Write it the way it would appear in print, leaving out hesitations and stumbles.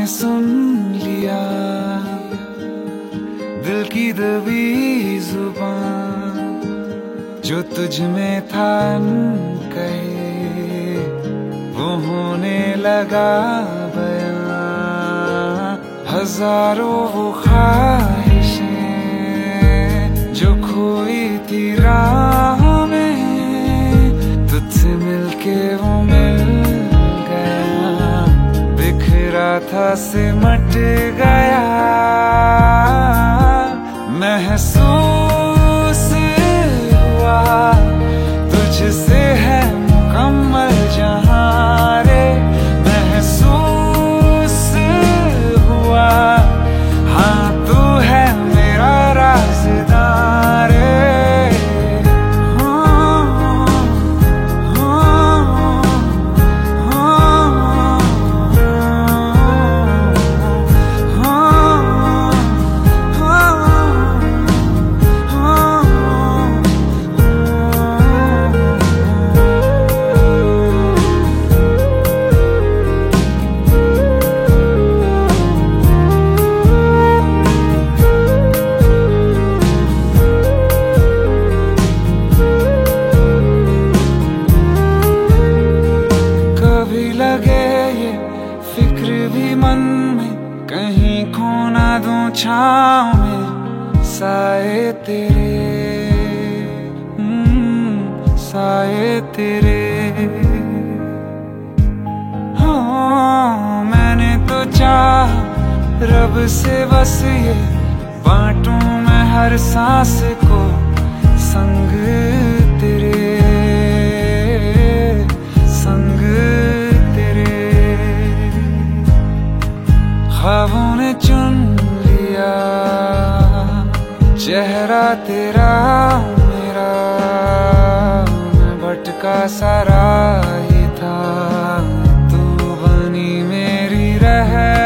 ने सुन लिया दिल की दबी जुबान, जो तुझ में था कहे वो होने लगा बयां। हजारों वो ख्वाहिशें जो खोई थी राह में, तुझसे मिलके वो मिल गया। बिखरा था सिमट गया, महसूस हुआ तुझसे है मुकम्मल जहां रे। महसूस हुआ हाँ तू है मेरा राज़दार रे। फिक्र भी मन में कहीं खो ना दूं छाँव में, साए तेरे हाँ मैंने तो चाह रब से बस ये बांटूं मैं हर सांस को संग तेरे। ख्वाबों ने चुन लिया चेहरा तेरा मेरा, मैं भटका सारा ही था, तू बनी मेरी रह